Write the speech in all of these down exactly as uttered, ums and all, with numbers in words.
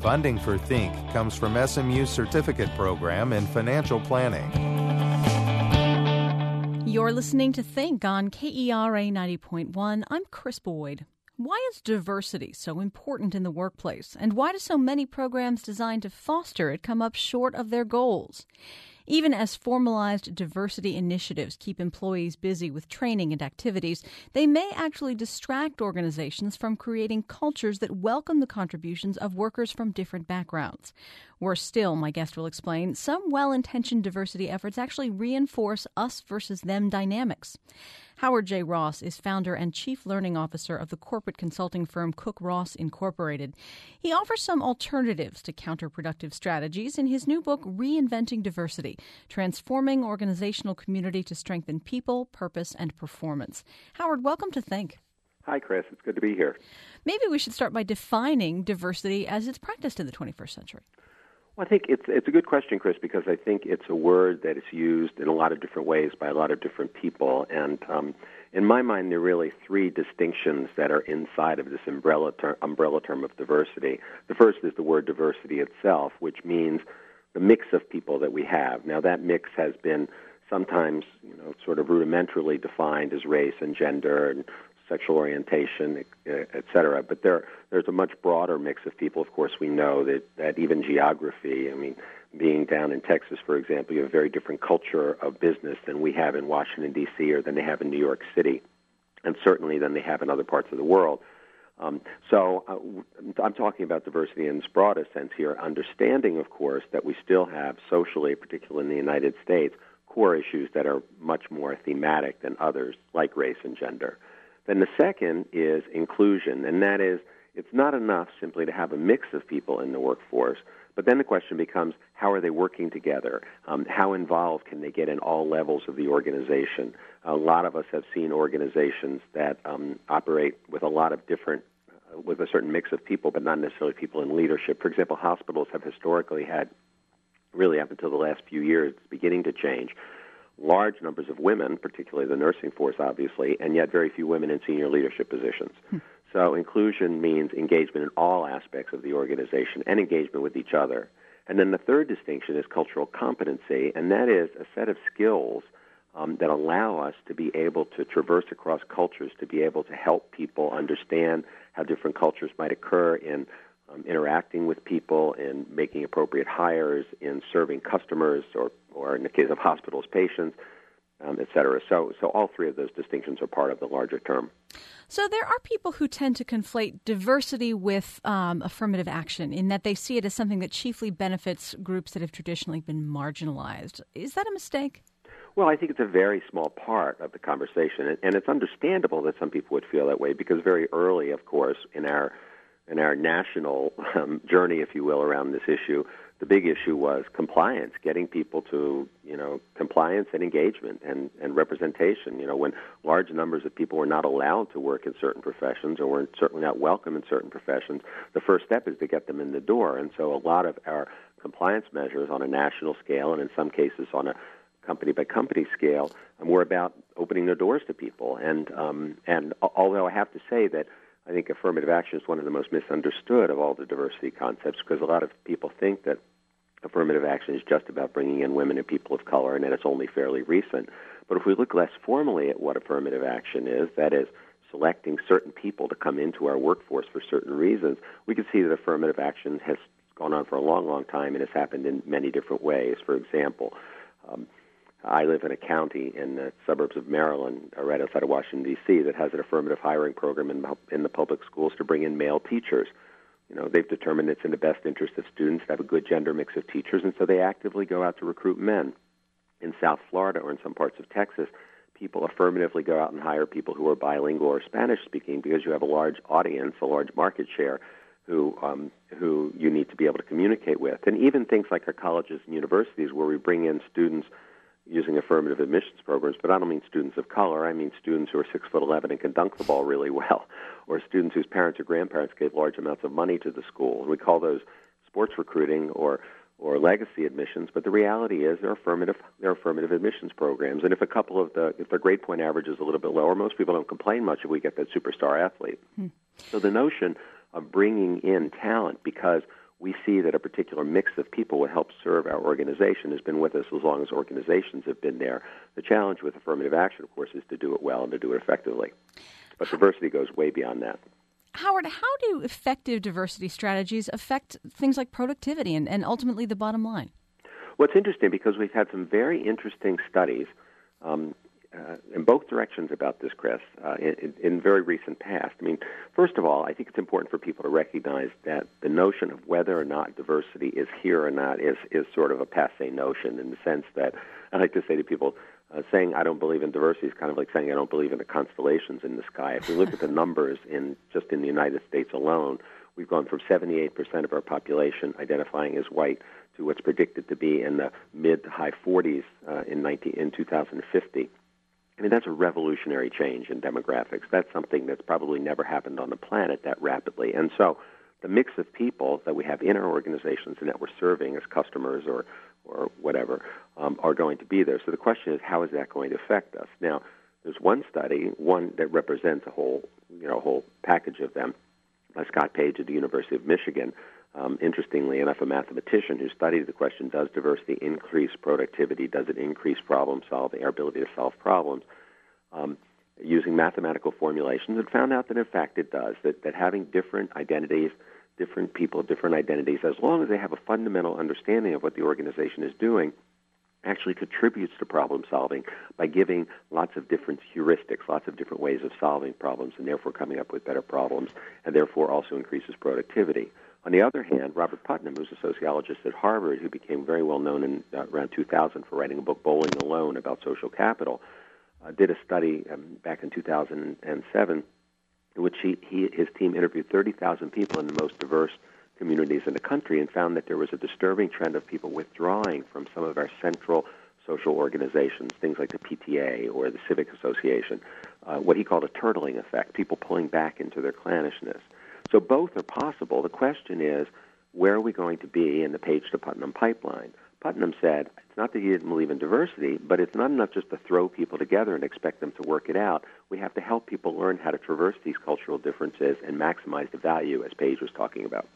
Funding for Think comes from S M U's certificate program in financial planning. You're listening to Think on K E R A ninety point one. I'm Chris Boyd. Why is diversity so important in the workplace, and why do so many programs designed to foster it come up short of their goals? Even as formalized diversity initiatives keep employees busy with training and activities, they may actually distract organizations from creating cultures that welcome the contributions of workers from different backgrounds. Worse still, my guest will explain, some well-intentioned diversity efforts actually reinforce us versus them dynamics. Howard J. Ross is founder and chief learning officer of the corporate consulting firm Cook Ross Incorporated. He offers some alternatives to counterproductive strategies in his new book, Reinventing Diversity, Transforming Organizational Community to Strengthen People, Purpose, and Performance. Howard, welcome to Think. Hi, Chris. It's good to be here. Maybe we should start by defining diversity as it's practiced in the twenty-first century. Well, I think it's it's a good question, Chris, because I think it's a word that is used in a lot of different ways by a lot of different people. And um, in my mind, there are really three distinctions that are inside of this umbrella, ter- umbrella term of diversity. The first is the word diversity itself, which means the mix of people that we have. Now, that mix has been sometimes, you know, sort of rudimentarily defined as race and gender and sexual orientation, et cetera. But there, there's a much broader mix of people. Of course, we know that, that even geography, I mean, being down in Texas, for example, you have a very different culture of business than we have in Washington, D C, or than they have in New York City, and certainly than they have in other parts of the world. Um, so uh, I'm talking about diversity in its broadest sense here, understanding, of course, that we still have socially, particularly in the United States, core issues that are much more thematic than others, like race and gender. Then the second is inclusion, and that is it's not enough simply to have a mix of people in the workforce, but then the question becomes how are they working together? Um, how involved can they get in all levels of the organization? A lot of us have seen organizations that um, operate with a lot of different, uh, with a certain mix of people, but not necessarily people in leadership. For example, hospitals have historically had, really up until the last few years, it's beginning to change, large numbers of women, particularly the nursing force, obviously, and yet very few women in senior leadership positions. Hmm. So inclusion means engagement in all aspects of the organization and engagement with each other. And then the third distinction is cultural competency, and that is a set of skills um, that allow us to be able to traverse across cultures, to be able to help people understand how different cultures might occur in Um, interacting with people, in making appropriate hires, in serving customers, or, or in the case of hospitals, patients, um, et cetera. So, so all three of those distinctions are part of the larger term. So there are people who tend to conflate diversity with um, affirmative action in that they see it as something that chiefly benefits groups that have traditionally been marginalized. Is that a mistake? Well, I think it's a very small part of the conversation, and, and it's understandable that some people would feel that way because very early, of course, in our in our national um, journey, if you will, around this issue, the big issue was compliance, getting people to, you know, compliance and engagement and, and representation. You know, when large numbers of people were not allowed to work in certain professions or were certainly not welcome in certain professions, the first step is to get them in the door. And so a lot of our compliance measures on a national scale and in some cases on a company-by-company scale um, were about opening the doors to people. And um, and although I have to say that I think affirmative action is one of the most misunderstood of all the diversity concepts because a lot of people think that affirmative action is just about bringing in women and people of color and that it's only fairly recent. But if we look less formally at what affirmative action is, that is selecting certain people to come into our workforce for certain reasons, we can see that affirmative action has gone on for a long, long time and has happened in many different ways. For example, um, I live in a county in the suburbs of Maryland, uh, right outside of Washington, D C, that has an affirmative hiring program in, in the public schools to bring in male teachers. You know, they've determined it's in the best interest of students to have a good gender mix of teachers, and so they actively go out to recruit men. In South Florida or in some parts of Texas, people affirmatively go out and hire people who are bilingual or Spanish-speaking because you have a large audience, a large market share, who um, who you need to be able to communicate with. And even things like our colleges and universities where we bring in students using affirmative admissions programs, but I don't mean students of color. I mean students who are six foot eleven and can dunk the ball really well, or students whose parents or grandparents gave large amounts of money to the school. We call those sports recruiting or or legacy admissions. But the reality is they're affirmative they're affirmative admissions programs. And if a couple of the if their grade point average is a little bit lower, most people don't complain much if we get that superstar athlete. Hmm. So the notion of bringing in talent because we see that a particular mix of people would help serve our organization has been with us as long as organizations have been there. The challenge with affirmative action, of course, is to do it well and to do it effectively. But diversity goes way beyond that. Howard, how do effective diversity strategies affect things like productivity and, and ultimately the bottom line? Well, it's interesting because we've had some very interesting studies um, uh, in both directions about this, Chris, uh, in, in very recent past. I mean, first of all, I think it's important for people to recognize that the notion of whether or not diversity is here or not is, is sort of a passé notion in the sense that I like to say to people, uh, saying I don't believe in diversity is kind of like saying I don't believe in the constellations in the sky. If we look at the numbers in just in the United States alone, we've gone from seventy-eight percent of our population identifying as white to what's predicted to be in the mid to high forties uh, in, nineteen, in two thousand fifty. I mean, that's a revolutionary change in demographics. That's something that's probably never happened on the planet that rapidly. And so the mix of people that we have in our organizations and that we're serving as customers or, or whatever um, are going to be there. So the question is, how is that going to affect us? Now, there's one study, one that represents a whole, you know, whole package of them, by Scott Page at the University of Michigan. Um, interestingly enough, a mathematician who studied the question, does diversity increase productivity? Does it increase problem solving, our ability to solve problems? Um, using mathematical formulations, and found out that, in fact, it does, that, that having different identities, different people, different identities, as long as they have a fundamental understanding of what the organization is doing, actually contributes to problem solving by giving lots of different heuristics, lots of different ways of solving problems, and therefore coming up with better problems, and therefore also increases productivity. On the other hand, Robert Putnam, who's a sociologist at Harvard, who became very well known in uh, around two thousand for writing a book, Bowling Alone, about social capital, uh, did a study um, back in two thousand seven in which he, he his team interviewed thirty thousand people in the most diverse communities in the country and found that there was a disturbing trend of people withdrawing from some of our central social organizations, things like the P T A or the Civic Association, uh, what he called a turtling effect, people pulling back into their clannishness. So both are possible. The question is, where are we going to be in the Page to Putnam pipeline? Putnam said, it's not that he didn't believe in diversity, but it's not enough just to throw people together and expect them to work it out. We have to help people learn how to traverse these cultural differences and maximize the value, as Page was talking about.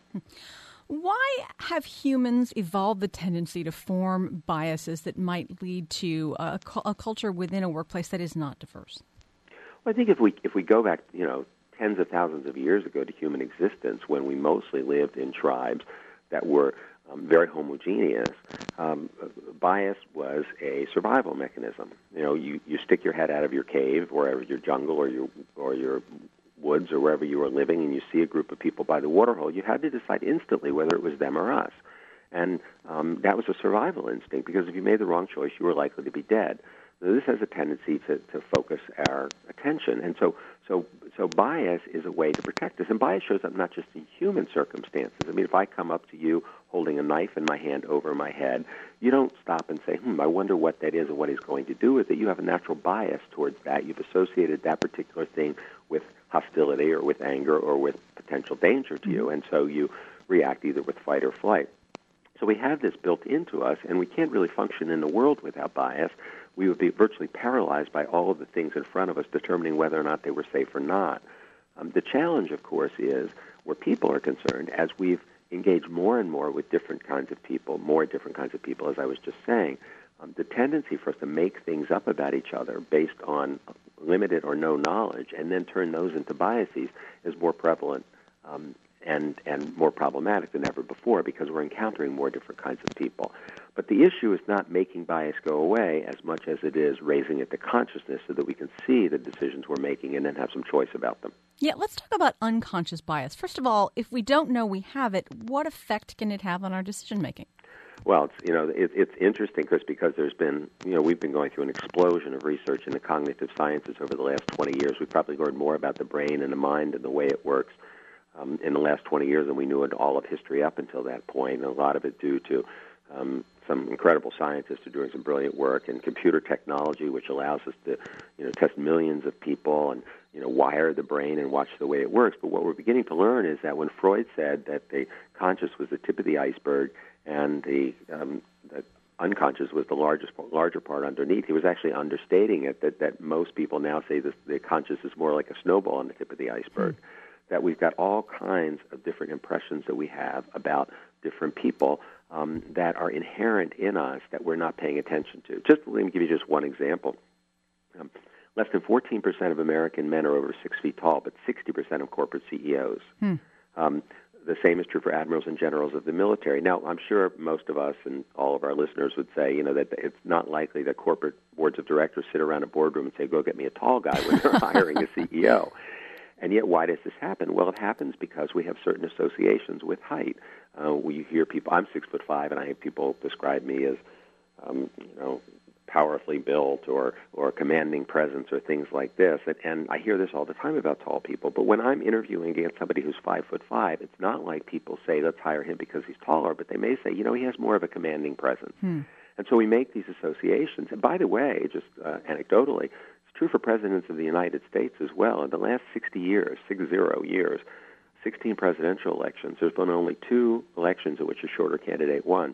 Why have humans evolved the tendency to form biases that might lead to a, a culture within a workplace that is not diverse? Well, I think if we if we go back, you know, tens of thousands of years ago to human existence, when we mostly lived in tribes that were um, very homogeneous, um, bias was a survival mechanism. You know, you, you stick your head out of your cave or out of your jungle or your or your woods or wherever you were living, and you see a group of people by the waterhole. You had to decide instantly whether it was them or us, and um, that was a survival instinct, because if you made the wrong choice, you were likely to be dead. So this has a tendency to, to focus our attention, and so so so bias is a way to protect us. And bias shows up not just in human circumstances. I mean, if I come up to you holding a knife in my hand over my head, you don't stop and say, hmm, I wonder what that is and what he's going to do with it. You have a natural bias towards that. You've associated that particular thing with hostility or with anger or with potential danger to you, and so you react either with fight or flight. So we have this built into us, and we can't really function in the world without bias. We would be virtually paralyzed by all of the things in front of us, determining whether or not they were safe or not. Um, the challenge, of course, is where people are concerned, as we've engaged more and more with different kinds of people, more different kinds of people, as I was just saying, um, the tendency for us to make things up about each other based on limited or no knowledge and then turn those into biases is more prevalent um, and, and more problematic than ever before, because we're encountering more different kinds of people. But the issue is not making bias go away as much as it is raising it to consciousness so that we can see the decisions we're making and then have some choice about them. Yeah, let's talk about unconscious bias. First of all, if we don't know we have it, what effect can it have on our decision-making? Well, it's, you know, it, it's interesting, Chris, because there's been, you know, we've been going through an explosion of research in the cognitive sciences over the last twenty years. We've probably learned more about the brain and the mind and the way it works um, in the last twenty years than we knew in all of history up until that point, and a lot of it due to um, some incredible scientists who are doing some brilliant work, and computer technology, which allows us to, you know, test millions of people and, you know, wire the brain and watch the way it works. But what we're beginning to learn is that when Freud said that the conscious was the tip of the iceberg and the, um, the unconscious was the largest, larger part underneath, he was actually understating it, that, that most people now say this, the conscious is more like a snowball on the tip of the iceberg. Mm. that we've got all kinds of different impressions that we have about different people um, that are inherent in us that we're not paying attention to. Just let me give you just one example. Um, less than fourteen percent of American men are over six feet tall, but sixty percent of corporate C E Os. Hmm. Um, the same is true for admirals and generals of the military. Now, I'm sure most of us and all of our listeners would say, you know, that it's not likely that corporate boards of directors sit around a boardroom and say, go get me a tall guy when they're hiring a C E O. And yet, why does this happen? Well, it happens because we have certain associations with height. Uh, we hear people, I'm six foot five, and I have people describe me as, um, you know, powerfully built or, or commanding presence or things like this. And, and I hear this all the time about tall people. But when I'm interviewing against somebody who's five foot five, it's not like people say, let's hire him because he's taller, but they may say, you know, he has more of a commanding presence. Hmm. And so we make these associations. And by the way, just uh, anecdotally, it's true for presidents of the United States as well. In the last sixty years, six zero years, sixteen presidential elections, there's been only two elections in which a shorter candidate won.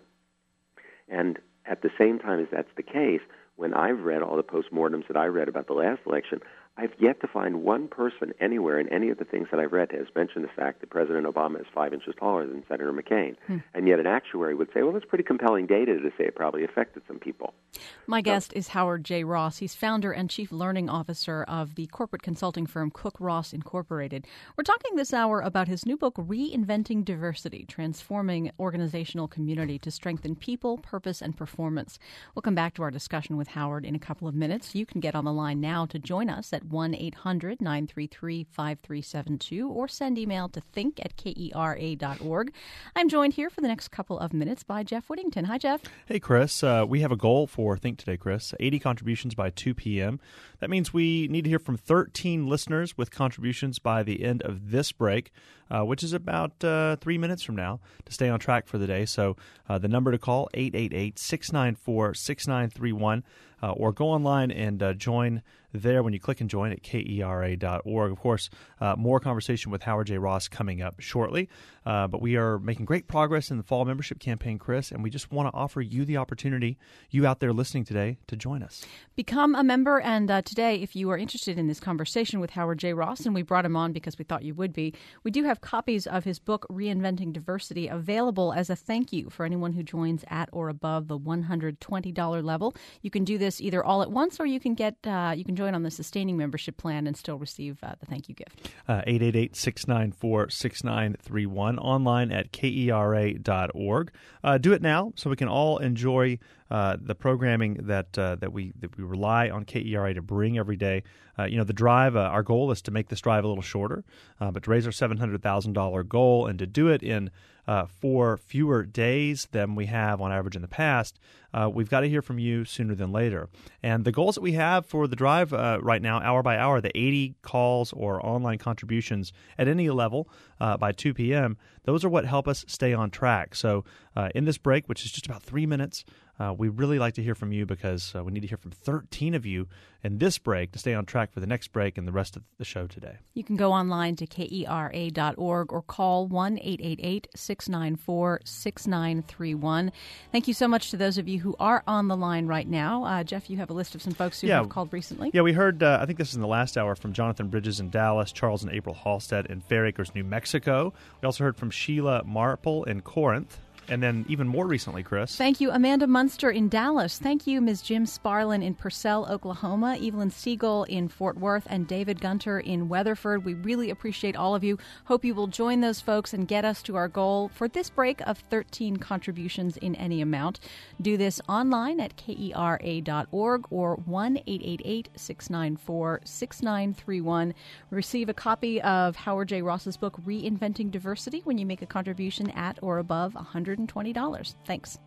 And at the same time as that's the case, when I've read all the postmortems that I read about the last election, I've yet to find one person anywhere in any of the things that I've read has mentioned the fact that President Obama is five inches taller than Senator McCain. Hmm. And yet an actuary would say, well, that's pretty compelling data to say it probably affected some people. My so, guest is Howard J. Ross. He's founder and chief learning officer of the corporate consulting firm Cook Ross Incorporated. We're talking this hour about his new book, Reinventing Diversity, Transforming Organizational Community to Strengthen People, Purpose, and Performance. We'll come back to our discussion with Howard in a couple of minutes. You can get on the line now to join us at one eight hundred nine three three five three seven two or send email to think at kera dot org. I'm joined here for the next couple of minutes by Jeff Whittington. Hi, Jeff. Hey, Chris. Uh, we have a goal for Think today, Chris. eighty contributions by two p.m. That means we need to hear from thirteen listeners with contributions by the end of this break, uh, which is about uh, three minutes from now, to stay on track for the day. So uh, the number to call, eight eight eight, six nine four, six nine three one, uh, or go online and uh, join there when you click and join at kera dot org. Of course, uh, more conversation with Howard J. Ross coming up shortly. Uh, but we are making great progress in the fall membership campaign, Chris, and we just want to offer you the opportunity, you out there listening today, to join us. Become a member, and uh, today, if you are interested in this conversation with Howard J. Ross, and we brought him on because we thought you would be, we do have copies of his book, Reinventing Diversity, available as a thank you for anyone who joins at or above the one hundred twenty dollars level. You can do this either all at once, or you can get uh, you can join on the sustaining membership plan and still receive uh, the thank you gift. Uh, eight eight eight, six nine four, six nine three one, online at kera dot org. Uh, do it now so we can all enjoy uh, the programming that uh, that we that we rely on K E R A to bring every day. Uh, you know, the drive, uh, our goal is to make this drive a little shorter, uh, but to raise our seven hundred thousand dollars goal and to do it in uh, four fewer days than we have on average in the past, uh, we've got to hear from you sooner than later. And the goals that we have for the drive uh, right now, hour by hour, the eighty calls or online contributions at any level uh, by two p.m., those are what help us stay on track. So uh, in this break, which is just about three minutes, Uh, we really like to hear from you because uh, we need to hear from thirteen of you in this break to stay on track for the next break and the rest of the show today. You can go online to kera dot org or call one eight eight eight, six nine four, six nine three one. Thank you so much to those of you who are on the line right now. Uh, Jeff, you have a list of some folks who yeah. have called recently. Yeah, we heard, uh, I think this is in the last hour, from Jonathan Bridges in Dallas, Charles and April Halstead in Fair Acres, New Mexico. We also heard from Sheila Marple in Corinth. And then even more recently, Chris. Thank you, Amanda Munster in Dallas. Thank you, Miz Jim Sparlin in Purcell, Oklahoma, Evelyn Siegel in Fort Worth, and David Gunter in Weatherford. We really appreciate all of you. Hope you will join those folks and get us to our goal for this break of thirteen contributions in any amount. Do this online at kera dot org or one eight eight eight, six nine four, six nine three one. Receive a copy of Howard J. Ross's book, Reinventing Diversity, when you make a contribution at or above one hundred twenty dollars. Thanks.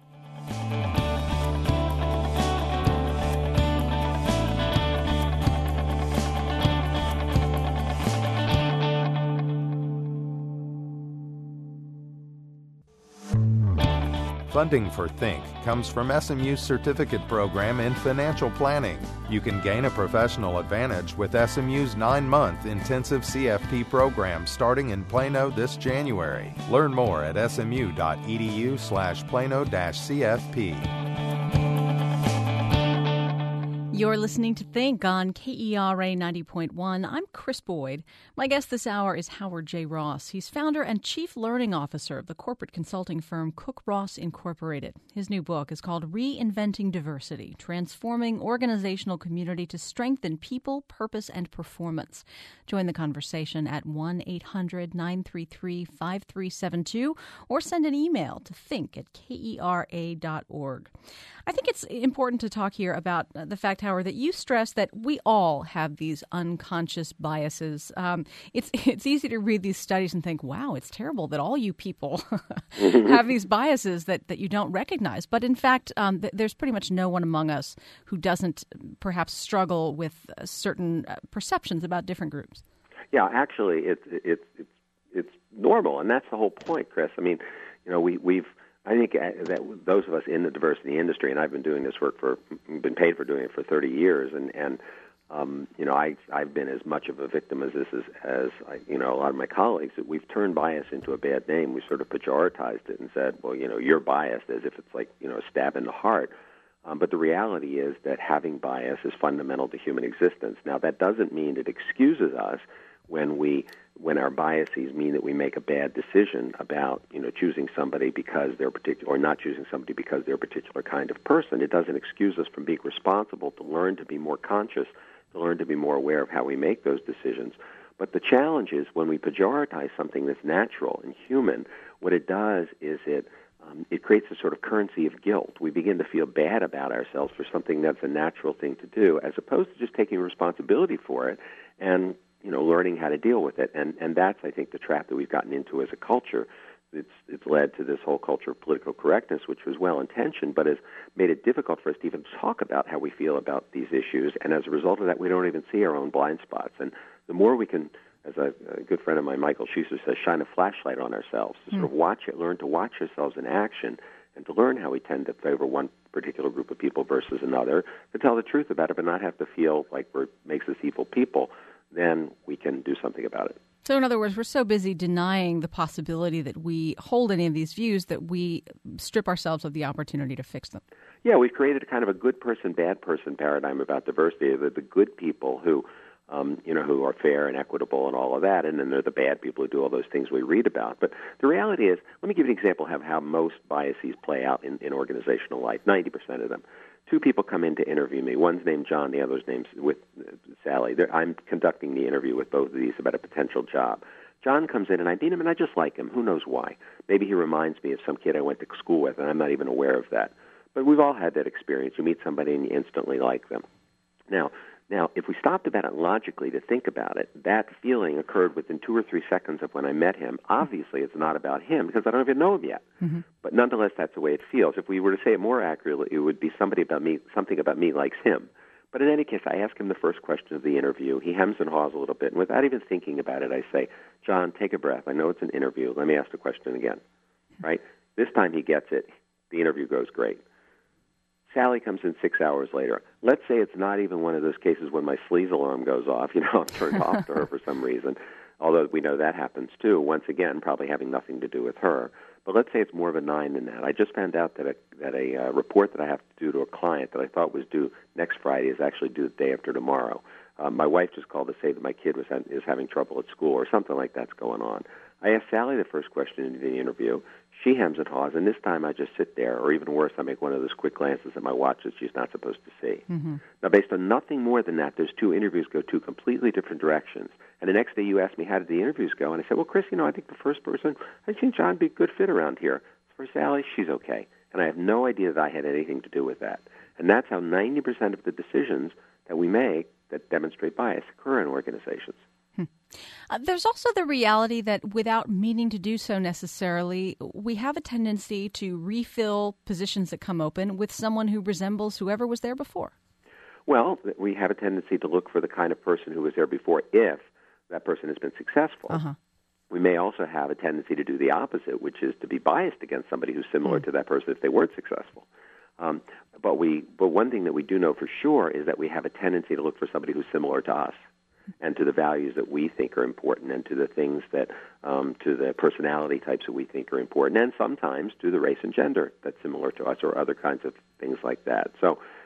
Funding for Think comes from S M U's certificate program in financial planning. You can gain a professional advantage with S M U's nine-month intensive C F P program starting in Plano this January. Learn more at smu.edu slash Plano dash CFP. You're listening to Think on K E R A ninety point one. I'm Chris Boyd. My guest this hour is Howard J. Ross. He's founder and chief learning officer of the corporate consulting firm Cook Ross Incorporated. His new book is called Reinventing Diversity, Transforming Organizational Community to Strengthen People, Purpose, and Performance. Join the conversation at one eight hundred nine three three five three seven two or send an email to think at kera dot org. I think it's important to talk here about the fact, Howard, that you stress that we all have these unconscious biases. Um, it's it's easy to read these studies and think, wow, it's terrible that all you people have these biases that, that you don't recognize. But in fact, um, th- there's pretty much no one among us who doesn't perhaps struggle with uh, certain uh, perceptions about different groups. Yeah, actually, it's it's it's it's normal, and that's the whole point, Chris. I mean, you know, we we've. I think that those of us in the diversity industry, and I've been doing this work for, been paid for doing it for thirty years, and, and um, you know, I, I've been as much of a victim as this as, as I, you know, a lot of my colleagues, that we've turned bias into a bad name. We sort of pejoratized it and said, well, you know, you're biased, as if it's like, you know, a stab in the heart. Um, but the reality is that having bias is fundamental to human existence. Now, that doesn't mean it excuses us when we when our biases mean that we make a bad decision about, you know, choosing somebody because they're particular, or not choosing somebody because they're a particular kind of person. It doesn't excuse us from being responsible to learn to be more conscious, to learn to be more aware of how we make those decisions. But the challenge is when we pejoratize something that's natural and human, what it does is it um, it creates a sort of currency of guilt. We begin to feel bad about ourselves for something that's a natural thing to do, as opposed to just taking responsibility for it and, you know, learning how to deal with it. And and that's, I think, the trap that we've gotten into as a culture. It's it's led to this whole culture of political correctness, which was well-intentioned, but has made it difficult for us to even talk about how we feel about these issues. And as a result of that, we don't even see our own blind spots. And the more we can, as a, a good friend of mine, Michael Schuster, says, shine a flashlight on ourselves, to sort of watch it, learn to watch ourselves in action, and to learn how we tend to favor one particular group of people versus another, to tell the truth about it, but not have to feel like we're makes us evil people, then we can do something about it. So in other words, we're so busy denying the possibility that we hold any of these views that we strip ourselves of the opportunity to fix them. Yeah, we've created a kind of a good person, bad person paradigm about diversity. The, the good people who, um, you know, who are fair and equitable and all of that, and then they're the bad people who do all those things we read about. But the reality is, let me give you an example of how most biases play out in, in organizational life, ninety percent of them. Two people come in to interview me. One's named John, the other's named with uh, Sally. They're, I'm conducting the interview with both of these about a potential job. John comes in, and I meet him, and I just like him. Who knows why? Maybe he reminds me of some kid I went to school with, and I'm not even aware of that. But we've all had that experience. You meet somebody, and you instantly like them. Now, now, if we stopped about it logically to think about it, that feeling occurred within two or three seconds of when I met him. Obviously, it's not about him because I don't even know him yet. Mm-hmm. But nonetheless, that's the way it feels. If we were to say it more accurately, it would be somebody about me, something about me likes him. But in any case, I ask him the first question of the interview. He hems and haws a little bit, and without even thinking about it, I say, John, take a breath. I know it's an interview. Let me ask the question again. Right? This time he gets it. The interview goes great. Sally comes in six hours later. Let's say it's not even one of those cases when my sleaze alarm goes off. You know, I'm turned off to her for some reason, although we know that happens too, once again, probably having nothing to do with her. But let's say it's more of a nine than that. I just found out that a, that a uh, report that I have to do to a client that I thought was due next Friday is actually due the day after tomorrow. Uh, my wife just called to say that my kid was ha- is having trouble at school or something like that's going on. I asked Sally the first question in the interview. She hems and haws, and this time I just sit there, or even worse, I make one of those quick glances at my watch that she's not supposed to see. Mm-hmm. Now, based on nothing more than that, those two interviews go two completely different directions. And the next day you asked me, how did the interviews go? And I said, well, Chris, you know, I think the first person, I think John would be a good fit around here. For Sally, she's okay. And I have no idea that I had anything to do with that. And that's how ninety percent of the decisions that we make that demonstrate bias occur in organizations. Hmm. Uh, there's also the reality that without meaning to do so necessarily, we have a tendency to refill positions that come open with someone who resembles whoever was there before. Well, we have a tendency to look for the kind of person who was there before if that person has been successful. Uh-huh. We may also have a tendency to do the opposite, which is to be biased against somebody who's similar mm. to that person if they weren't successful. Um, but we, but one thing that we do know for sure is that we have a tendency to look for somebody who's similar to us and to the values that we think are important and to the things that, um, to the personality types that we think are important, and sometimes to the race and gender that's similar to us or other kinds of things like that. So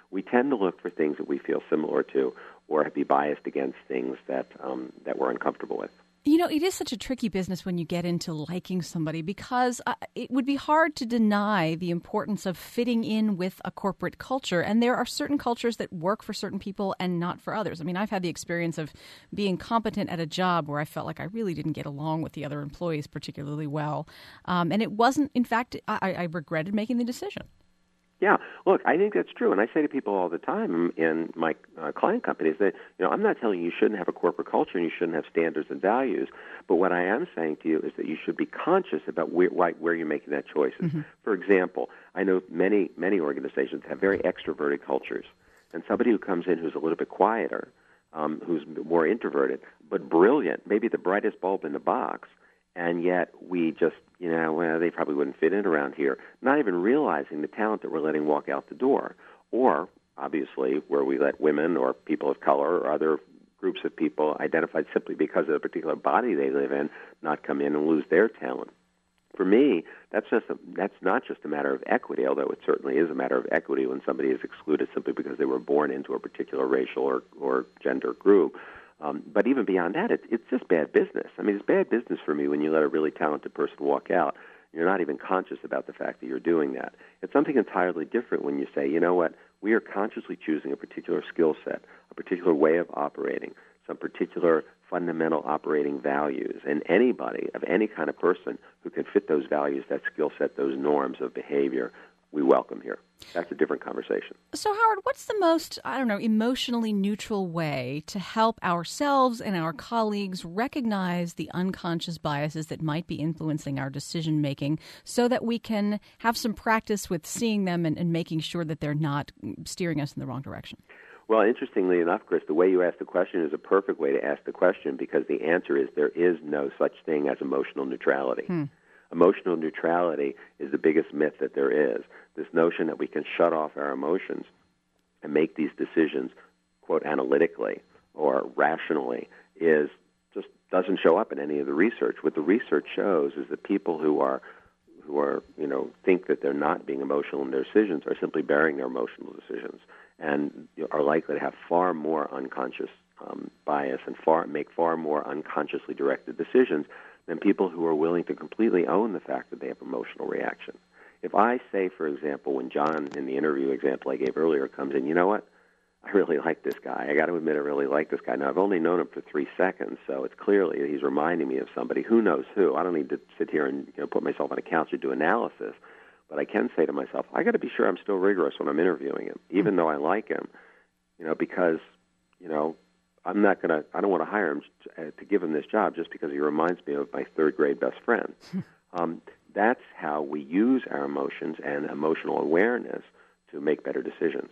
we tend to look for things that we feel similar to or be biased against things that um, that we're uncomfortable with. You know, it is such a tricky business when you get into liking somebody because uh, it would be hard to deny the importance of fitting in with a corporate culture. And there are certain cultures that work for certain people and not for others. I mean, I've had the experience of being competent at a job where I felt like I really didn't get along with the other employees particularly well. Um, and it wasn't, in fact, I, I regretted making the decision. Yeah, look, I think that's true, and I say to people all the time in my uh, client companies that, you know, I'm not telling you you shouldn't have a corporate culture and you shouldn't have standards and values, but what I am saying to you is that you should be conscious about where, why, where you're making that choices. Mm-hmm. For example, I know many, many organizations have very extroverted cultures, and somebody who comes in who's a little bit quieter, um, who's more introverted, but brilliant, maybe the brightest bulb in the box, and yet we just, you know, well, they probably wouldn't fit in around here, not even realizing the talent that we're letting walk out the door. Or, obviously, where we let women or people of color or other groups of people identified simply because of the particular body they live in not come in and lose their talent. For me, that's just a, that's not just a matter of equity, although it certainly is a matter of equity when somebody is excluded simply because they were born into a particular racial or, or gender group. Um, but even beyond that, it, it's just bad business. I mean, it's bad business for me when you let a really talented person walk out. You're not even conscious about the fact that you're doing that. It's something entirely different when you say, you know what, we are consciously choosing a particular skill set, a particular way of operating, some particular fundamental operating values. And anybody, of any kind of person who can fit those values, that skill set, those norms of behavior, we welcome here. That's a different conversation. So, Howard, what's the most, I don't know, emotionally neutral way to help ourselves and our colleagues recognize the unconscious biases that might be influencing our decision-making so that we can have some practice with seeing them and, and making sure that they're not steering us in the wrong direction? Well, interestingly enough, Chris, the way you ask the question is a perfect way to ask the question because the answer is there is no such thing as emotional neutrality. Hmm. Emotional neutrality is the biggest myth that there is. This notion that we can shut off our emotions and make these decisions, quote, analytically or rationally is just doesn't show up in any of the research. What the research shows is that people who are who are, you know, think that they're not being emotional in their decisions are simply bearing their emotional decisions and are likely to have far more unconscious um, bias and far make far more unconsciously directed decisions than people who are willing to completely own the fact that they have emotional reaction. If I say, for example, when John, in the interview example I gave earlier, comes in, you know what, I really like this guy. I got to admit I really like this guy. Now, I've only known him for three seconds, so it's clearly he's reminding me of somebody. Who knows who? I don't need to sit here and you know, put myself on a couch or do analysis, but I can say to myself, I got to be sure I'm still rigorous when I'm interviewing him, even though I like him, you know, because, you know, I'm not going to, I don't want to hire him to, uh, to give him this job just because he reminds me of my third grade best friend. um, that's how we use our emotions and emotional awareness to make better decisions.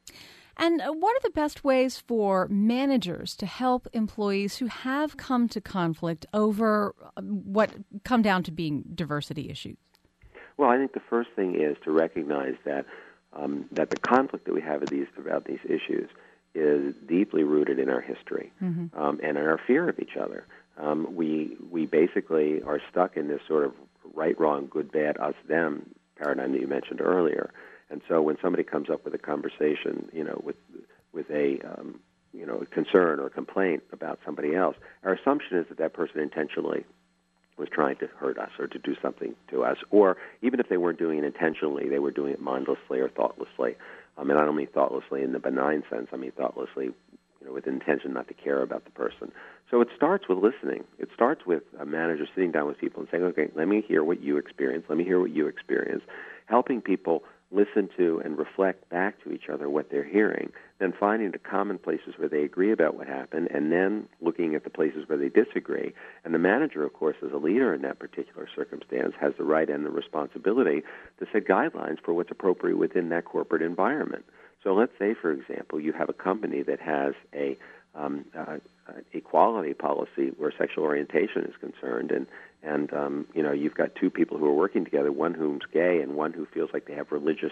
And what are the best ways for managers to help employees who have come to conflict over what come down to being diversity issues? Well, I think the first thing is to recognize that um, that the conflict that we have of these, about these issues is deeply rooted in our history mm-hmm. um, and in our fear of each other. Um, we we basically are stuck in this sort of right, wrong, good, bad, us, them paradigm that you mentioned earlier. And so when somebody comes up with a conversation, you know, with with a um, you know a concern or a complaint about somebody else, our assumption is that that person intentionally was trying to hurt us or to do something to us, or even if they weren't doing it intentionally, they were doing it mindlessly or thoughtlessly. Um, and I don't mean thoughtlessly in the benign sense. I mean thoughtlessly, you know, with intention not to care about the person. So it starts with listening. It starts with a manager sitting down with people and saying, okay, let me hear what you experience. Let me hear what you experience. Helping people listen to and reflect back to each other what they're hearing, then finding the common places where they agree about what happened, and then looking at the places where they disagree. And the manager, of course, as a leader in that particular circumstance, has the right and the responsibility to set guidelines for what's appropriate within that corporate environment. So let's say, for example, you have a company that has a um, uh, equality policy where sexual orientation is concerned, and and um, you know you've got two people who are working together, one who's gay and one who feels like they have religious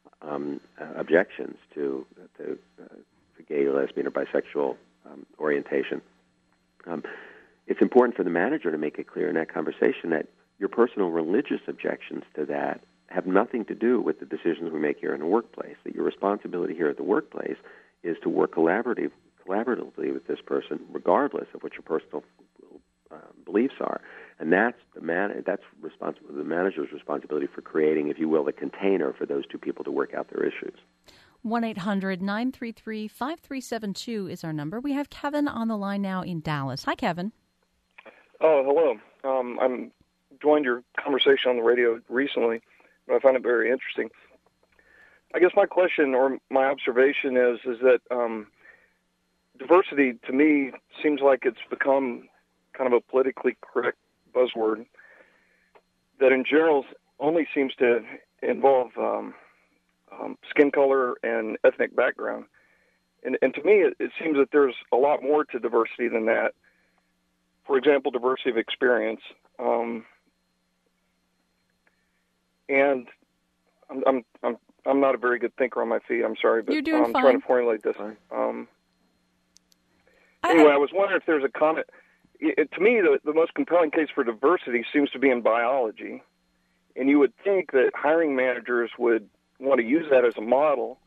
um, uh, objections to to, uh, to gay or lesbian or bisexual um, orientation. Um, it's important for the manager to make it clear in that conversation that your personal religious objections to that have nothing to do with the decisions we make here in the workplace. That your responsibility here at the workplace is to work collaborative, collaboratively with this person, regardless of what your personal uh, beliefs are. And that's the man. That's responsible. The manager's responsibility for creating, if you will, the container for those two people to work out their issues. one eight hundred nine three three five three seven two is our number. We have Kevin on the line now in Dallas. Hi, Kevin. Oh, hello. Um, I'm joined your conversation on the radio recently, and I find it very interesting. I guess my question or my observation is is that um, diversity, to me, seems like it's become kind of a politically correct buzzword that in general only seems to involve um, um, skin color and ethnic background. And, and to me, it, it seems that there's a lot more to diversity than that. For example, diversity of experience. Um, and I'm, I'm I'm I'm not a very good thinker on my feet. I'm sorry, but You're doing I'm fine. trying to formulate this. Um, anyway, I was wondering if there's a comment. It, to me, the, the most compelling case for diversity seems to be in biology, and you would think that hiring managers would want to use that as a model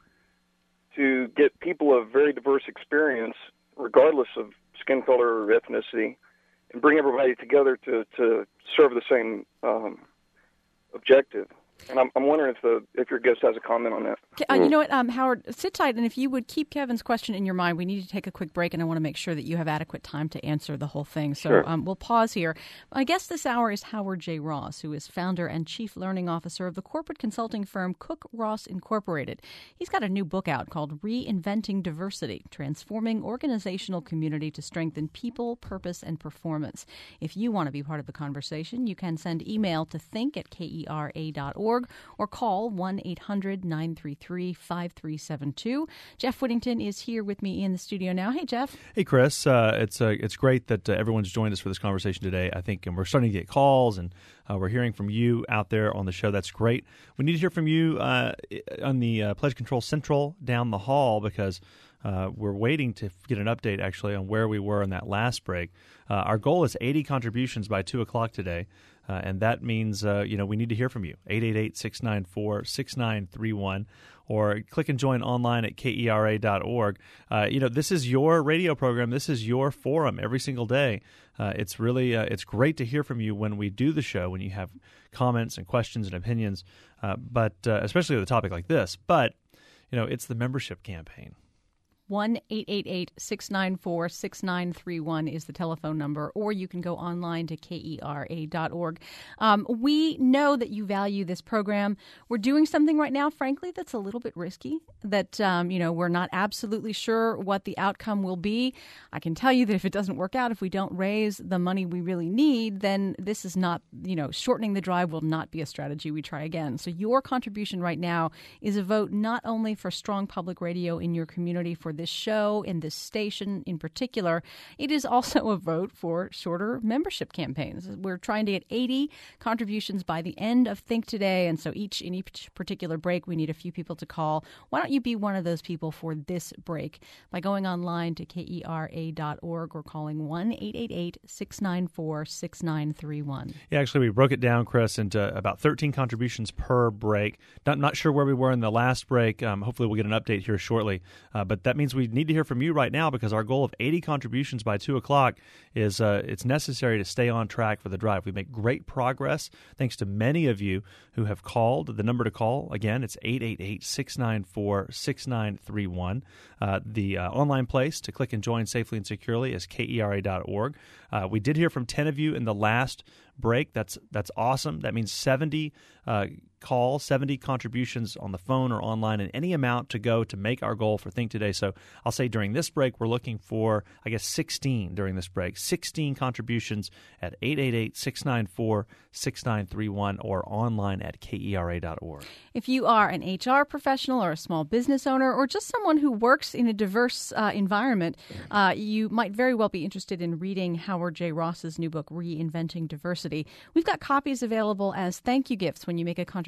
to get people of very diverse experience, regardless of skin color or ethnicity, and bring everybody together to, to serve the same um, objective. And I'm, I'm wondering if the if your guest has a comment on that. Uh, you know what, um, Howard, sit tight, and if you would keep Kevin's question in your mind, we need to take a quick break, and I want to make sure that you have adequate time to answer the whole thing. So Sure. um, we'll pause here. My guest this hour is Howard J. Ross, who is founder and chief learning officer of the corporate consulting firm Cook Ross Incorporated. He's got a new book out called Reinventing Diversity, Transforming Organizational Community to Strengthen People, Purpose, and Performance. If you want to be part of the conversation, you can send email to think at kera dot org or call one eight hundred nine three three five three seven two. Jeff Whittington is here with me in the studio now. Hey, Jeff. Hey, Chris. Uh, it's uh, it's great that uh, everyone's joined us for this conversation today. I think and we're starting to get calls, and uh, we're hearing from you out there on the show. That's great. We need to hear from you uh, on the uh, Pledge Control Central down the hall because uh, we're waiting to get an update, actually, on where we were in that last break. Uh, our goal is eighty contributions by two o'clock today. Uh, and that means, uh, you know, we need to hear from you, eight eight eight, six nine four, six nine three one, or click and join online at kera dot org. Uh, you know, this is your radio program. This is your forum every single day. Uh, it's really, uh, it's great to hear from you when we do the show, when you have comments and questions and opinions, uh, but uh, especially with a topic like this. But, you know, it's the membership campaign. one eight eight eight, six nine four, six nine three one is the telephone number, or you can go online to kera dot org. Um, we know that you value this program. We're doing something right now, frankly, that's a little bit risky, that, um, you know, we're not absolutely sure what the outcome will be. I can tell you that if it doesn't work out, if we don't raise the money we really need, then this is not, you know, shortening the drive will not be a strategy we try again. So your contribution right now is a vote not only for strong public radio in your community for this show and this station in particular, it is also a vote for shorter membership campaigns. We're trying to get eighty contributions by the end of Think Today, and so each in each particular break we need a few people to call. Why don't you be one of those people for this break by going online to kera dot org or calling one eight eight eight, six nine four, six nine three one. Yeah, actually, we broke it down, Chris, into about thirteen contributions per break. Not not sure where we were in the last break. Um, hopefully we'll get an update here shortly. Uh, but that means we need to hear from you right now because our goal of eighty contributions by two o'clock is uh, it's necessary to stay on track for the drive. We make great progress thanks to many of you who have called. The number to call, again, it's eight eight eight, six nine four, six nine three one. Uh, the uh, online place to click and join safely and securely is kera dot org. Uh, we did hear from ten of you in the last break. That's that's awesome. That means seventy uh, calls, seventy contributions on the phone or online, and any amount to go to make our goal for Think Today. So I'll say during this break, we're looking for, I guess, sixteen during this break, sixteen contributions at eight eight eight, six nine four, six nine three one or online at kera dot org. If you are an H R professional or a small business owner or just someone who works in a diverse uh, environment, uh, you might very well be interested in reading Howard J. Ross's new book, Reinventing Diversity. We've got copies available as thank you gifts when you make a contribution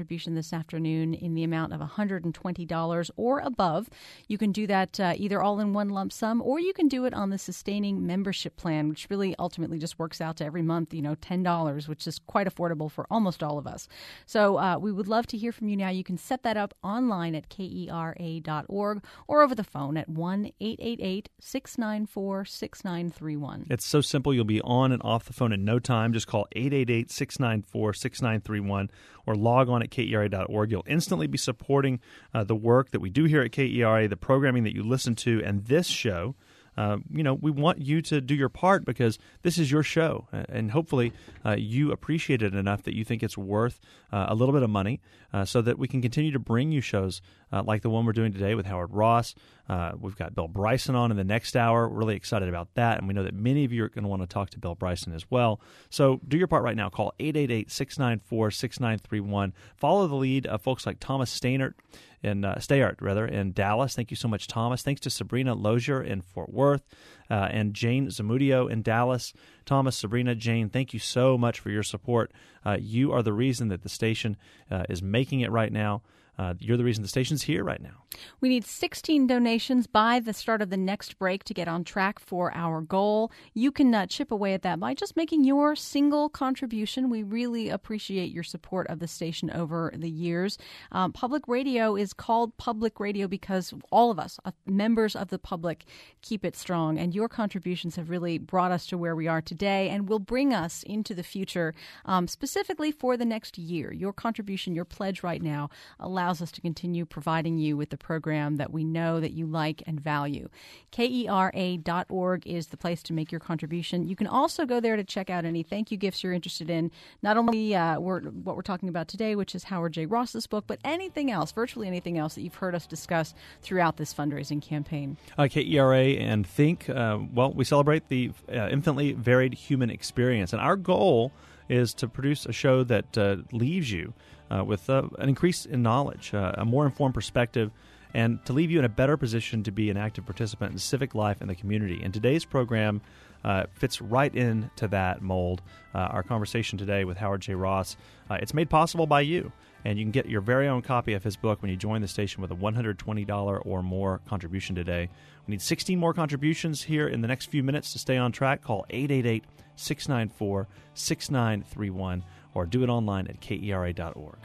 contribution this afternoon in the amount of one hundred twenty dollars or above, you can do that uh, either all in one lump sum, or you can do it on the Sustaining Membership Plan, which really ultimately just works out to every month, you know, ten dollars, which is quite affordable for almost all of us. So uh, we would love to hear from you now. You can set that up online at K E R A dot org or over the phone at one eight eight eight, six nine four, six nine three one. It's so simple. You'll be on and off the phone in no time. Just call eight eight eight, six nine four, six nine three one or log on at K E R A dot org. You'll instantly be supporting uh, the work that we do here at K E R A, the programming that you listen to, and this show. Uh, you know, we want you to do your part because this is your show, and hopefully uh, you appreciate it enough that you think it's worth uh, a little bit of money uh, so that we can continue to bring you shows uh, like the one we're doing today with Howard Ross. Uh, we've got Bill Bryson on in the next hour. We're really excited about that, and we know that many of you are going to want to talk to Bill Bryson as well. So do your part right now. Call eight eight eight, six nine four, six nine three one. Follow the lead of folks like Thomas Stainert, in uh, Stayart, rather, in Dallas. Thank you so much, Thomas. Thanks to Sabrina Lozier in Fort Worth uh, and Jane Zamudio in Dallas. Thomas, Sabrina, Jane, thank you so much for your support. Uh, you are the reason that the station uh, is making it right now. Uh, you're the reason the station's here right now. We need sixteen donations by the start of the next break to get on track for our goal. You can uh, chip away at that by just making your single contribution. We really appreciate your support of the station over the years. Um, public radio is called public radio because all of us, uh, members of the public, keep it strong. And your contributions have really brought us to where we are today and will bring us into the future, um, specifically for the next year. Your contribution, your pledge right now, allows allows us to continue providing you with the program that we know that you like and value. K E R A dot org is the place to make your contribution. You can also go there to check out any thank you gifts you're interested in, not only uh, we're, what we're talking about today, which is Howard J. Ross's book, but anything else, virtually anything else that you've heard us discuss throughout this fundraising campaign. Uh, K E R A and Think, uh, well, we celebrate the uh, infinitely varied human experience, and our goal is to produce a show that uh, leaves you uh, with uh, an increase in knowledge, uh, a more informed perspective, and to leave you in a better position to be an active participant in civic life in the community. And today's program uh, fits right into that mold. Uh, our conversation today with Howard J. Ross, uh, it's made possible by you. And you can get your very own copy of his book when you join the station with a one hundred twenty dollars or more contribution today. We need sixteen more contributions here in the next few minutes to stay on track. Call eight eight eight, six nine four, six nine three one or do it online at K E R A dot org.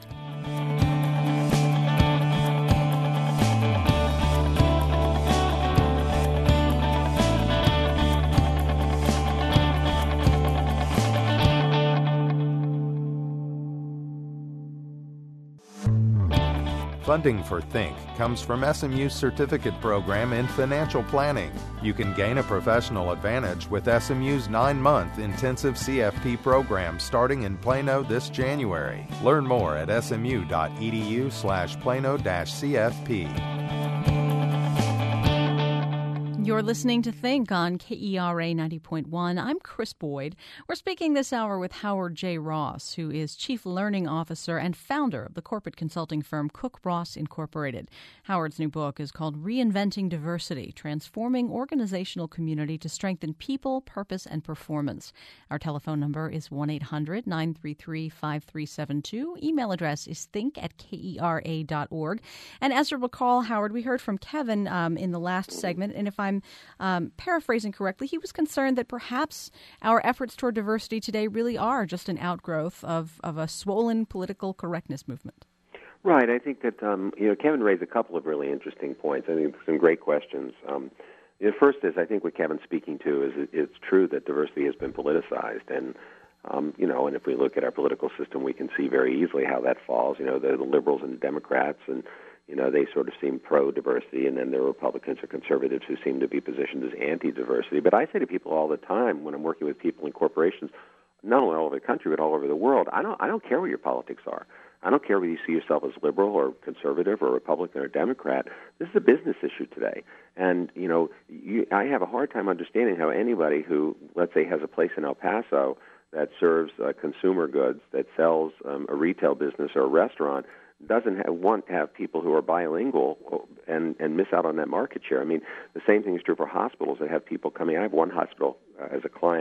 Funding for Think comes from S M U's certificate program in financial planning. You can gain a professional advantage with S M U's nine-month intensive C F P program starting in Plano this January. Learn more at smu.edu slash Plano-CFP. You're listening to Think on K E R A ninety point one. I'm Chris Boyd. We're speaking this hour with Howard J. Ross, who is Chief Learning Officer and founder of the corporate consulting firm Cook Ross Incorporated. Howard's new book is called Reinventing Diversity, Transforming Organizational Community to Strengthen People, Purpose, and Performance. Our telephone number is one eight hundred, nine three three, five three seven two. Email address is think at K E R A dot org. And as you recall, Howard, we heard from Kevin um, in the last segment, and if I'm Um, paraphrasing correctly, he was concerned that perhaps our efforts toward diversity today really are just an outgrowth of, of a swollen political correctness movement. Right. I think that um, you know Kevin raised a couple of really interesting points. I think some great questions. Um, the first is I think what Kevin's speaking to is it, it's true that diversity has been politicized, and um, you know, and if we look at our political system, we can see very easily how that falls. You know, the, the liberals and the Democrats and You know, they sort of seem pro-diversity, and then there are Republicans or conservatives who seem to be positioned as anti-diversity. But I say to people all the time when I'm working with people in corporations, not only all over the country but all over the world, I don't, I don't care what your politics are. I don't care whether you see yourself as liberal or conservative or Republican or Democrat. This is a business issue today. And, you know, you, I have a hard time understanding how anybody who, let's say, has a place in El Paso that serves uh, consumer goods, that sells um, a retail business or a restaurant, doesn't have, want to have people who are bilingual and, and miss out on that market share. I mean, the same thing is true for hospitals that have people coming. I have one hospital uh, as a client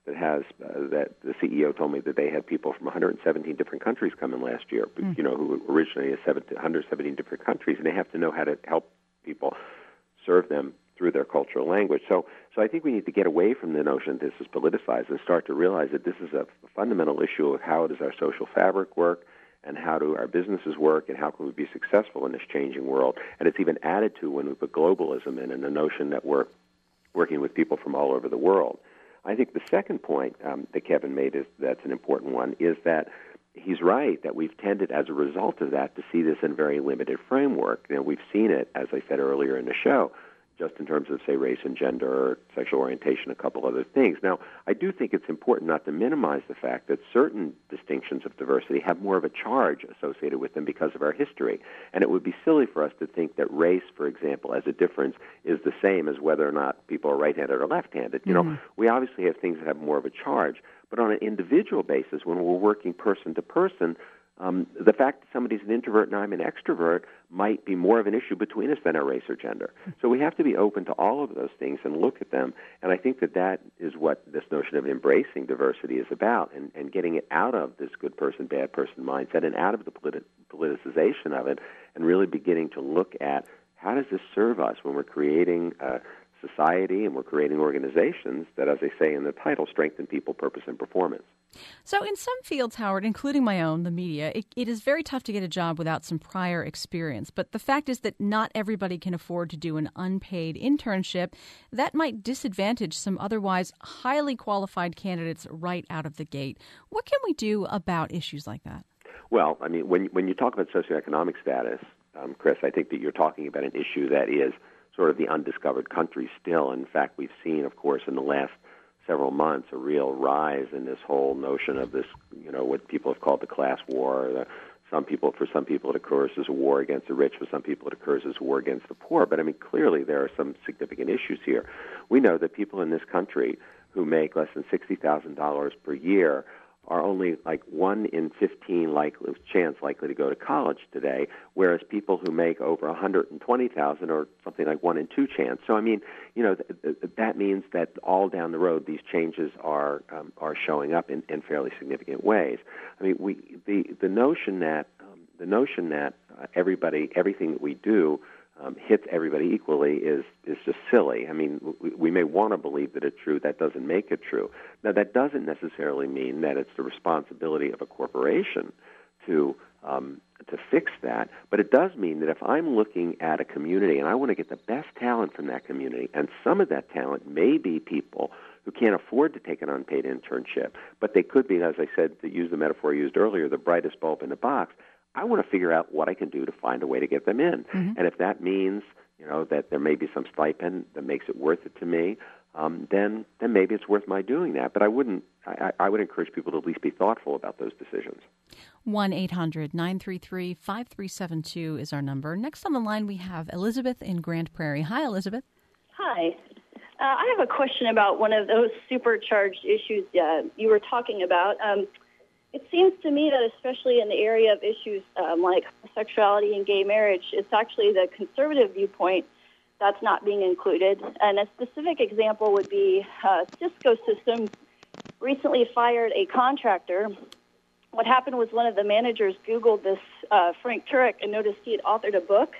that has uh, that the C E O told me that they had people from one hundred seventeen different countries come in last year, mm. you know, who originally is one hundred seventeen different countries, and they have to know how to help people serve them through their cultural language. So, so I think we need to get away from the notion that this is politicized and start to realize that this is a fundamental issue of how does our social fabric work, and how do our businesses work, and how can we be successful in this changing world. And it's even added to when we put globalism in, and the notion that we're working with people from all over the world. I think the second point um, that Kevin made is that's an important one, is that he's right that we've tended, as a result of that, to see this in a very limited framework. You know, we've seen it, as I said earlier in the show, just in terms of, say, race and gender, sexual orientation, a couple other things. Now, I do think it's important not to minimize the fact that certain distinctions of diversity have more of a charge associated with them because of our history. And it would be silly for us to think that race, for example, as a difference, is the same as whether or not people are right-handed or left-handed. You mm-hmm. know, we obviously have things that have more of a charge, but on an individual basis, when we're working person to person, Um, the fact that somebody's an introvert and I'm an extrovert might be more of an issue between us than our race or gender. So we have to be open to all of those things and look at them. And I think that that is what this notion of embracing diversity is about, and, and getting it out of this good person, bad person mindset and out of the politi- politicization of it, and really beginning to look at how does this serve us when we're creating uh, society and we're creating organizations that, as they say in the title, strengthen people, purpose, and performance. So in some fields, Howard, including my own, the media, it, it is very tough to get a job without some prior experience. But the fact is that not everybody can afford to do an unpaid internship. That might disadvantage some otherwise highly qualified candidates right out of the gate. What can we do about issues like that? Well, I mean, when, when you talk about socioeconomic status, um, Chris, I think that you're talking about an issue that is sort of the undiscovered country still. In fact, we've seen, of course, in the last several months, a real rise in this whole notion of this, you know, what people have called the class war. The, some people, for some people, it occurs as a war against the rich. For some people, it occurs as a war against the poor. But I mean, clearly, there are some significant issues here. We know that people in this country who make less than sixty thousand dollars per year are only like one in fifteen likely chance likely to go to college today, whereas people who make over one hundred twenty thousand are something like one in two chance. So I mean, you know, th- th- that means that all down the road these changes are um, are showing up in, in fairly significant ways. I mean, we the the notion that um, the notion that uh, everybody everything that we do Um, hits everybody equally is is just silly. I mean, we, we may want to believe that it's true. That doesn't make it true. Now, that doesn't necessarily mean that it's the responsibility of a corporation to um, to fix that. But it does mean that if I'm looking at a community and I want to get the best talent from that community, and some of that talent may be people who can't afford to take an unpaid internship, but they could be, as I said, to use the metaphor used earlier, the brightest bulb in the box, I want to figure out what I can do to find a way to get them in. Mm-hmm. And if that means, you know, that there may be some stipend that makes it worth it to me, um, then then maybe it's worth my doing that. But I wouldn't. I, I would encourage people to at least be thoughtful about those decisions. one eight hundred nine three three five three seven two is our number. Next on the line, we have Elizabeth in Grand Prairie. Hi, Elizabeth. Hi. Uh, I have a question about one of those supercharged issues uh, you were talking about. Um, It seems to me that especially in the area of issues um, like sexuality and gay marriage, it's actually the conservative viewpoint that's not being included. And a specific example would be uh, Cisco Systems recently fired a contractor. What happened was one of the managers Googled this uh, Frank Turek and noticed he had authored a book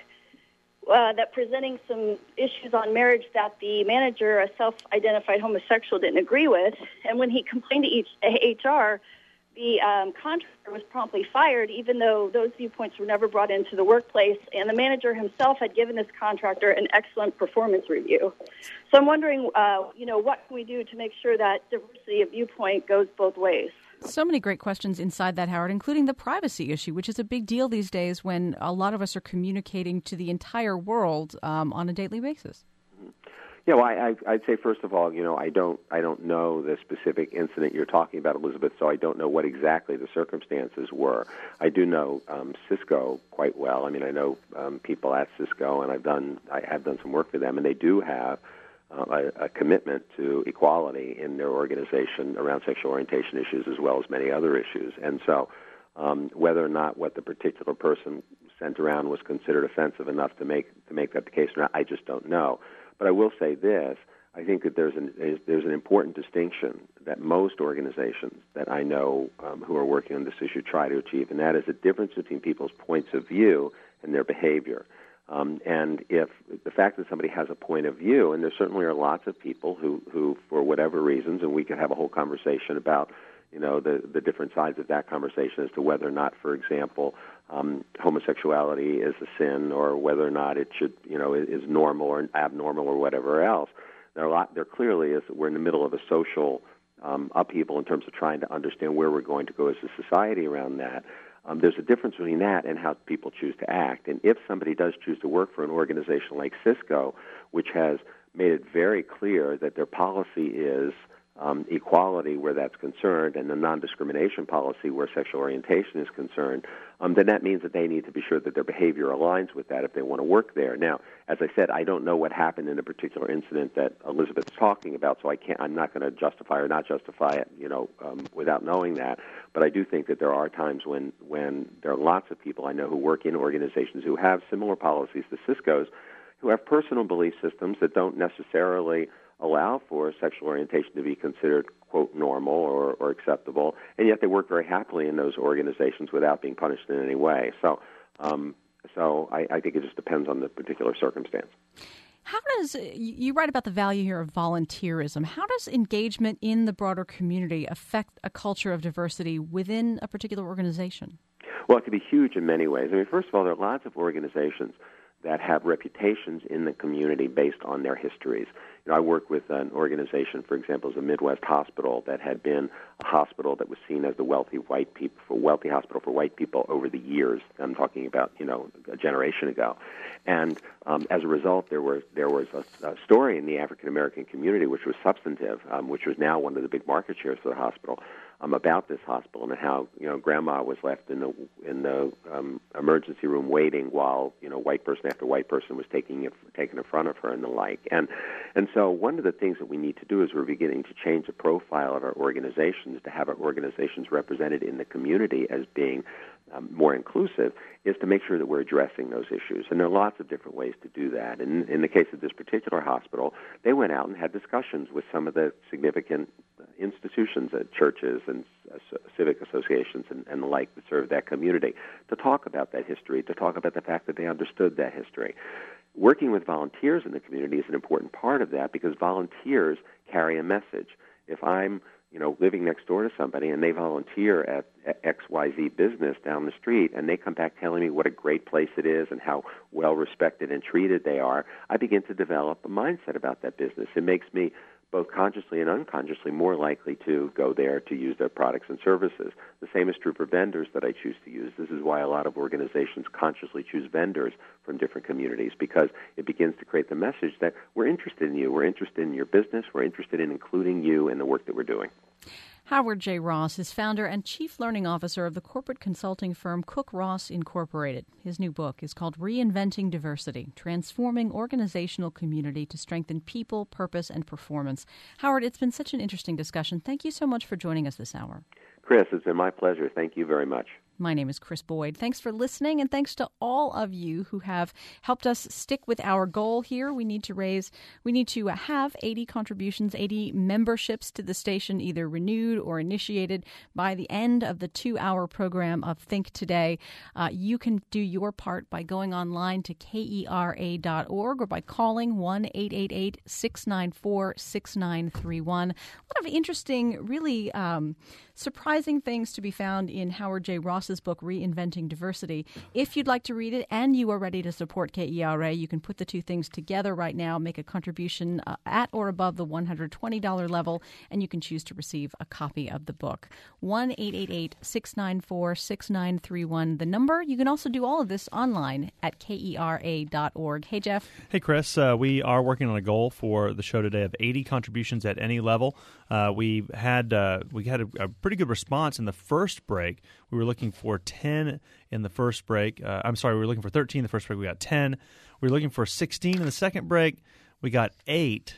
uh, that presenting some issues on marriage that the manager, a self-identified homosexual, didn't agree with. And when he complained to H R, the um, contractor was promptly fired, even though those viewpoints were never brought into the workplace, and the manager himself had given this contractor an excellent performance review. So I'm wondering, uh, you know, what can we do to make sure that diversity of viewpoint goes both ways? So many great questions inside that, Howard, including the privacy issue, which is a big deal these days when a lot of us are communicating to the entire world um, on a daily basis. Yeah, well, I, I, I'd say first of all, you know, I don't, I don't know the specific incident you're talking about, Elizabeth. So I don't know what exactly the circumstances were. I do know um, Cisco quite well. I mean, I know um, people at Cisco, and I've done, I have done some work for them, and they do have uh, a, a commitment to equality in their organization around sexual orientation issues as well as many other issues. And so, um, whether or not what the particular person sent around was considered offensive enough to make to make that the case or not, I just don't know. But I will say this, I think that there's an there's an important distinction that most organizations that I know um, who are working on this issue try to achieve, and that is a difference between people's points of view and their behavior. Um, and if the fact that somebody has a point of view, and there certainly are lots of people who, who, for whatever reasons, and we could have a whole conversation about, you know, the, the different sides of that conversation as to whether or not, for example, um, homosexuality is a sin, or whether or not it should, you know, is normal or abnormal or whatever else. There are a lot. There clearly is. We're in the middle of a social um, upheaval in terms of trying to understand where we're going to go as a society around that. Um, there's a difference between that and how people choose to act. And if somebody does choose to work for an organization like Cisco, which has made it very clear that their policy is um, equality where that's concerned, and the non-discrimination policy where sexual orientation is concerned, um, then that means that they need to be sure that their behavior aligns with that if they want to work there. Now, as I said, I don't know what happened in a particular incident that Elizabeth's talking about, so I can't. I'm not going to justify or not justify it, you know, um, without knowing that. But I do think that there are times when when there are lots of people I know who work in organizations who have similar policies to Cisco's, who have personal belief systems that don't necessarily allow for sexual orientation to be considered, quote, normal or, or acceptable, and yet they work very happily in those organizations without being punished in any way. So um, so I, I think it just depends on the particular circumstance. How does, you write about the value here of volunteerism, how does engagement in the broader community affect a culture of diversity within a particular organization? Well, it can be huge in many ways. I mean, first of all, there are lots of organizations that have reputations in the community based on their histories. You know, I work with an organization, for example, as a Midwest hospital that had been a hospital that was seen as the wealthy white people, for wealthy hospital for white people over the years. I'm talking about, you know, a generation ago. And um, as a result, there was there was a, a story in the African American community which was substantive, um, which was now one of the big market shares for the hospital. Um, about this hospital and how, you know, grandma was left in the in the um, emergency room waiting while, you know, white person after white person was taking it taken in front of her and the like. And and so one of the things that we need to do is we're beginning to change the profile of our organizations to have our organizations represented in the community as being um, more inclusive, is to make sure that we're addressing those issues. And there are lots of different ways to do that. And in the case of this particular hospital, they went out and had discussions with some of the significant institutions, uh, churches and uh, civic associations and, and the like that serve that community, to talk about that history, to talk about the fact that they understood that history. Working with volunteers in the community is an important part of that because volunteers carry a message. If I'm, you know, living next door to somebody and they volunteer at X Y Z business down the street and they come back telling me what a great place it is and how well respected and treated they are, I begin to develop a mindset about that business. It makes me both consciously and unconsciously more likely to go there to use their products and services. The same is true for vendors that I choose to use. This is why a lot of organizations consciously choose vendors from different communities, because it begins to create the message that we're interested in you, we're interested in your business, we're interested in including you in the work that we're doing. Howard J. Ross is founder and chief learning officer of the corporate consulting firm Cook Ross Incorporated. His new book is called Reinventing Diversity, Transforming Organizational Community to Strengthen People, Purpose, and Performance. Howard, it's been such an interesting discussion. Thank you so much for joining us this hour. Chris, it's been my pleasure. Thank you very much. My name is Chris Boyd. Thanks for listening, and thanks to all of you who have helped us stick with our goal here. We need to raise, we need to have eighty contributions, eighty memberships to the station, either renewed or initiated by the end of the two-hour program of Think Today. Uh, you can do your part by going online to K E R A dot org or by calling one eight eight eight, six nine four, six nine three one. A lot of interesting, really um, surprising things to be found in Howard J. Ross' book, Reinventing Diversity. If you'd like to read it and you are ready to support K E R A, you can put the two things together right now, make a contribution uh, at or above the one hundred twenty dollars level, and you can choose to receive a copy of the book. one eight eight eight, six nine four, six nine three one, the number. You can also do all of this online at K E R A dot org. Hey, Jeff. Hey, Chris. Uh, we are working on a goal for the show today of eighty contributions at any level. Uh, we had uh, we had a, a pretty good response in the first break. We were looking for ten in the first break. Uh, I'm sorry, we were looking for thirteen in the first break. We got ten. We were looking for sixteen in the second break. We got eight.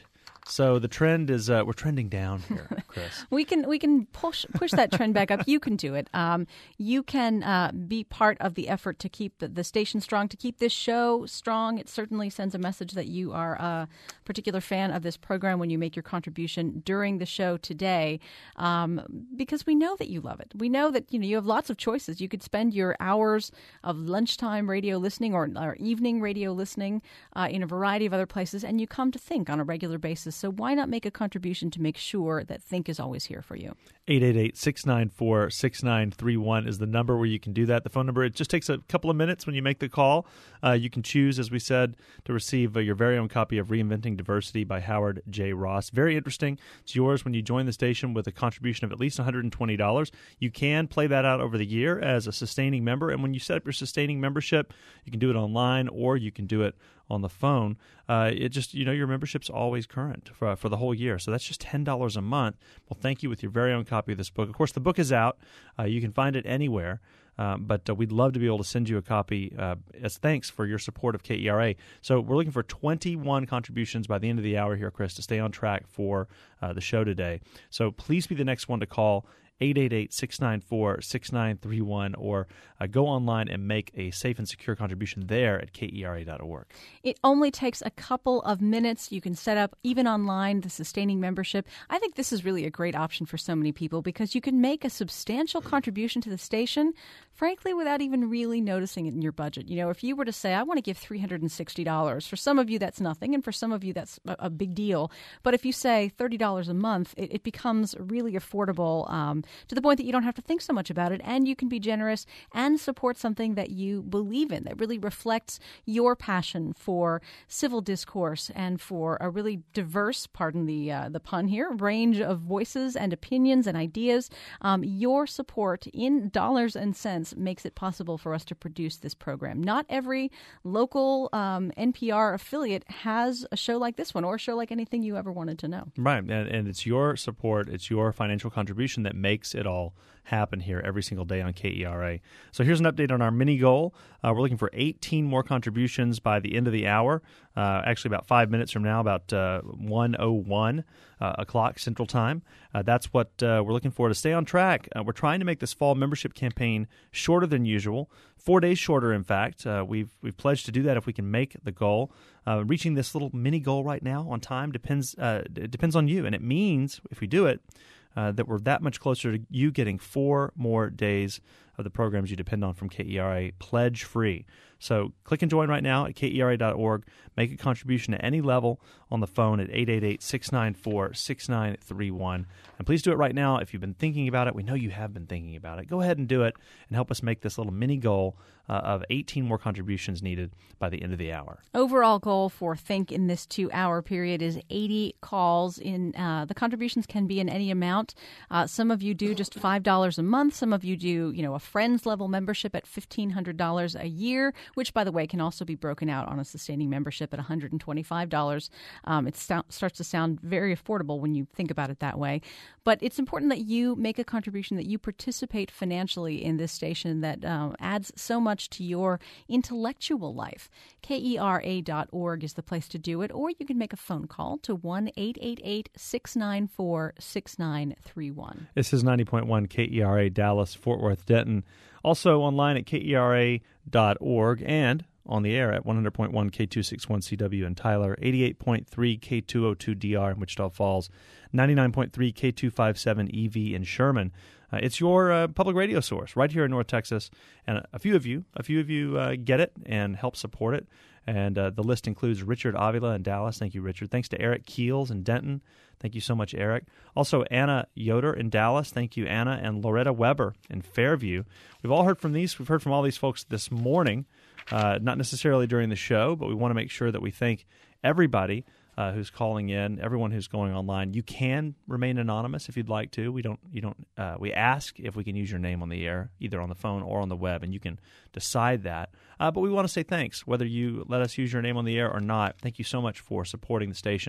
So the trend is uh, we're trending down here, Chris. we can we can push push that trend back up. You can do it. Um, you can uh, be part of the effort to keep the, the station strong, to keep this show strong. It certainly sends a message that you are a particular fan of this program when you make your contribution during the show today, um, because we know that you love it. We know that you know you have lots of choices. You could spend your hours of lunchtime radio listening or, or evening radio listening uh, in a variety of other places, and you come to Think on a regular basis. So why not make a contribution to make sure that Think is always here for you? eight eight eight, six nine four, six nine three one is the number where you can do that. The phone number, it just takes a couple of minutes when you make the call. Uh, you can choose, as we said, to receive uh, your very own copy of Reinventing Diversity by Howard J. Ross. Very interesting. It's yours when you join the station with a contribution of at least one hundred twenty dollars. You can play that out over the year as a sustaining member, and when you set up your sustaining membership, you can do it online or you can do it on the phone. Uh, it just, you know, your membership's always current for, for the whole year. So that's just ten dollars a month. Well, thank you with your very own copy of this book. Of course, the book is out. Uh, you can find it anywhere. Um, but uh, we'd love to be able to send you a copy uh, as thanks for your support of K E R A. So we're looking for twenty-one contributions by the end of the hour here, Chris, to stay on track for uh, the show today. So please be the next one to call. eight eight eight, six nine four, six nine three one, or uh, go online and make a safe and secure contribution there at K E R A dot org. It only takes a couple of minutes. You can set up, even online, the sustaining membership. I think this is really a great option for so many people because you can make a substantial contribution to the station, frankly, without even really noticing it in your budget. You know, if you were to say, I want to give three hundred sixty dollars, for some of you that's nothing, and for some of you that's a, a big deal. But if you say thirty dollars a month, it, it becomes really affordable, um, to the point that you don't have to think so much about it, and you can be generous and support something that you believe in, that really reflects your passion for civil discourse and for a really diverse, pardon the uh, the pun here, range of voices and opinions and ideas. Um, your support in dollars and cents makes it possible for us to produce this program. Not every local um, N P R affiliate has a show like this one or a show like anything you ever wanted to know. Right, and, and it's your support, it's your financial contribution that makes it all happen here every single day on K E R A. So here's an update on our mini goal. Uh, we're looking for eighteen more contributions by the end of the hour. Uh, actually, about five minutes from now, about uh, one oh one uh, o'clock Central Time. Uh, that's what uh, we're looking for to stay on track. Uh, we're trying to make this fall membership campaign shorter than usual, four days shorter, in fact. Uh, we've we've pledged to do that if we can make the goal. Uh, reaching this little mini goal right now on time depends uh, it depends on you, and it means if we do it, Uh, that we're that much closer to you getting four more days of the programs you depend on from K E R A pledge-free. So click and join right now at K E R A dot org. Make a contribution at any level on the phone at eight eight eight, six nine four, six nine three one. And please do it right now if you've been thinking about it. We know you have been thinking about it. Go ahead and do it and help us make this little mini goal uh, of eighteen more contributions needed by the end of the hour. Overall goal for Think in this two-hour period is eighty calls. In uh, the contributions can be in any amount. Uh, some of you do just five dollars a month. Some of you do, you know, a Friends level membership at fifteen hundred dollars a year, which, by the way, can also be broken out on a sustaining membership at one hundred twenty-five dollars. Um, it st- starts to sound very affordable when you think about it that way. But it's important that you make a contribution, that you participate financially in this station that uh, adds so much to your intellectual life. K E R A dot org is the place to do it, or you can make a phone call to one eight eight eight, six nine four, six nine three one. This is ninety point one K E R A Dallas, Fort Worth, Denton. Also online at K E R A dot org and on the air at one hundred point one K two sixty-one C W in Tyler, eighty-eight point three K two oh two D R in Wichita Falls, ninety-nine point three K two fifty-seven E V in Sherman. Uh, it's your uh, public radio source right here in North Texas, and a few of you, a few of you uh, get it and help support it. And uh, the list includes Richard Avila in Dallas. Thank you, Richard. Thanks to Eric Keels in Denton. Thank you so much, Eric. Also, Anna Yoder in Dallas. Thank you, Anna. And Loretta Weber in Fairview. We've all heard from these. We've heard from all these folks this morning, uh, not necessarily during the show, but we want to make sure that we thank everybody uh, who's calling in, everyone who's going online. You can remain anonymous if you'd like to. We don't. You don't. Uh, we ask if we can use your name on the air, either on the phone or on the web, and you can decide that. Uh, but we want to say thanks, whether you let us use your name on the air or not. Thank you so much for supporting the station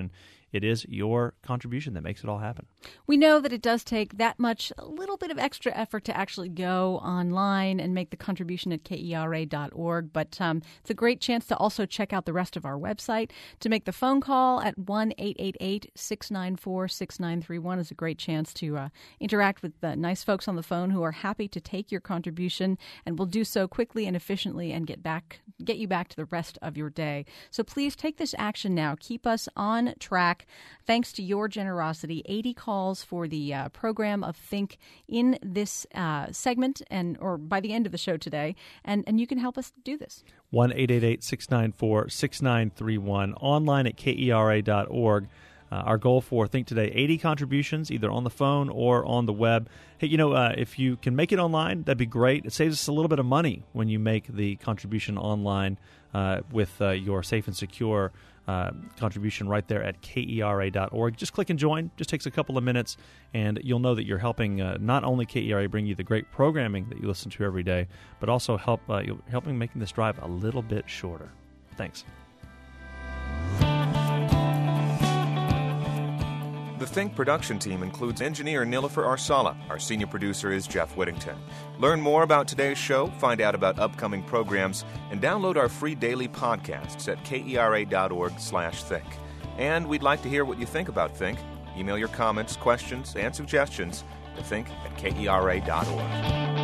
it is your contribution that makes it all happen. We know that it does take that much, a little bit of extra effort to actually go online and make the contribution at K E R A dot org, but um, it's a great chance to also check out the rest of our website. To make the phone call at one eight eight eight, six nine four, six nine three one is a great chance to uh, interact with the nice folks on the phone who are happy to take your contribution and will do so quickly and efficiently and get back, get you back to the rest of your day. So please take this action now. Keep us on track. Thanks to your generosity, eighty calls for the uh, program of Think in this uh, segment and or by the end of the show today, and, and you can help us do this. one eight eight eight, six nine four, six nine three one, online at K E R A dot org. Uh, our goal for Think Today, eighty contributions, either on the phone or on the web. Hey, you know, uh, if you can make it online, that'd be great. It saves us a little bit of money when you make the contribution online uh, with uh, your safe and secure uh, contribution right there at K E R A dot org. Just click and join. Just takes a couple of minutes, and you'll know that you're helping uh, not only K E R A bring you the great programming that you listen to every day, but also help uh, you're helping making this drive a little bit shorter. Thanks. The Think production team includes engineer Nilofer Arsala. Our senior producer is Jeff Whittington. Learn more about today's show, find out about upcoming programs, and download our free daily podcasts at K E R A dot org slash think. And we'd like to hear what you think about Think. Email your comments, questions, and suggestions to think at K E R A dot org.